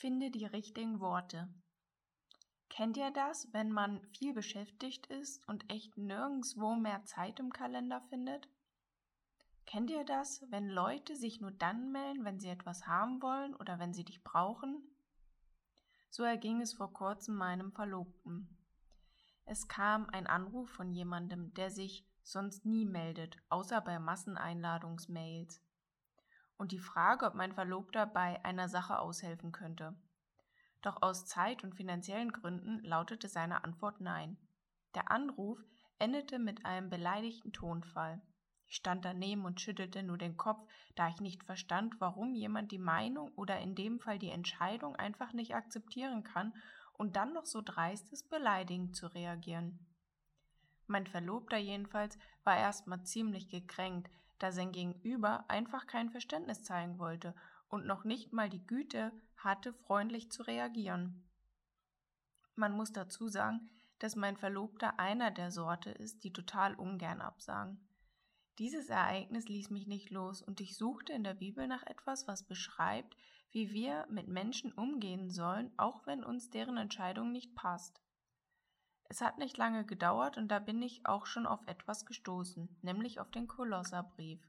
Finde die richtigen Worte. Kennt ihr das, wenn man viel beschäftigt ist und echt nirgendwo mehr Zeit im Kalender findet? Kennt ihr das, wenn Leute sich nur dann melden, wenn sie etwas haben wollen oder wenn sie dich brauchen? So erging es vor kurzem meinem Verlobten. Es kam ein Anruf von jemandem, der sich sonst nie meldet, außer bei Masseneinladungsmails. Und die Frage, ob mein Verlobter bei einer Sache aushelfen könnte. Doch aus Zeit- und finanziellen Gründen lautete seine Antwort nein. Der Anruf endete mit einem beleidigten Tonfall. Ich stand daneben und schüttelte nur den Kopf, da ich nicht verstand, warum jemand die Meinung oder in dem Fall die Entscheidung einfach nicht akzeptieren kann und dann noch so dreist ist, beleidigend zu reagieren. Mein Verlobter jedenfalls war erstmal ziemlich gekränkt, da sein Gegenüber einfach kein Verständnis zeigen wollte und noch nicht mal die Güte hatte, freundlich zu reagieren. Man muss dazu sagen, dass mein Verlobter einer der Sorte ist, die total ungern absagen. Dieses Ereignis ließ mich nicht los und ich suchte in der Bibel nach etwas, was beschreibt, wie wir mit Menschen umgehen sollen, auch wenn uns deren Entscheidung nicht passt. Es hat nicht lange gedauert und da bin ich auch schon auf etwas gestoßen, nämlich auf den Kolosserbrief.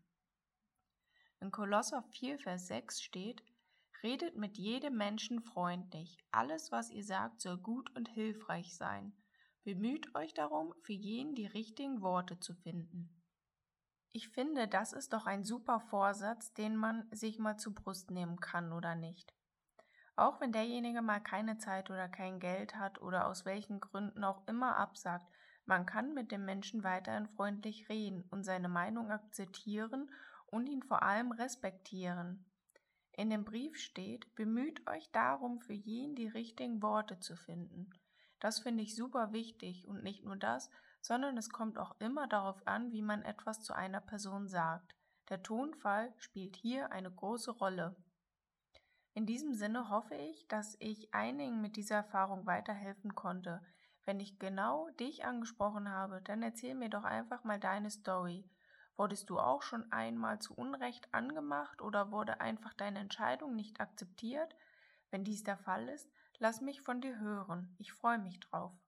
In Kolosser 4, Vers 6 steht: Redet mit jedem Menschen freundlich, alles, was ihr sagt, soll gut und hilfreich sein. Bemüht euch darum, für jeden die richtigen Worte zu finden. Ich finde, das ist doch ein super Vorsatz, den man sich mal zur Brust nehmen kann, oder nicht? Auch wenn derjenige mal keine Zeit oder kein Geld hat oder aus welchen Gründen auch immer absagt, man kann mit dem Menschen weiterhin freundlich reden und seine Meinung akzeptieren und ihn vor allem respektieren. In dem Brief steht: Bemüht euch darum, für jeden die richtigen Worte zu finden. Das finde ich super wichtig und nicht nur das, sondern es kommt auch immer darauf an, wie man etwas zu einer Person sagt. Der Tonfall spielt hier eine große Rolle. In diesem Sinne hoffe ich, dass ich einigen mit dieser Erfahrung weiterhelfen konnte. Wenn ich genau dich angesprochen habe, dann erzähl mir doch einfach mal deine Story. Wurdest du auch schon einmal zu Unrecht angemacht oder wurde einfach deine Entscheidung nicht akzeptiert? Wenn dies der Fall ist, lass mich von dir hören. Ich freue mich drauf.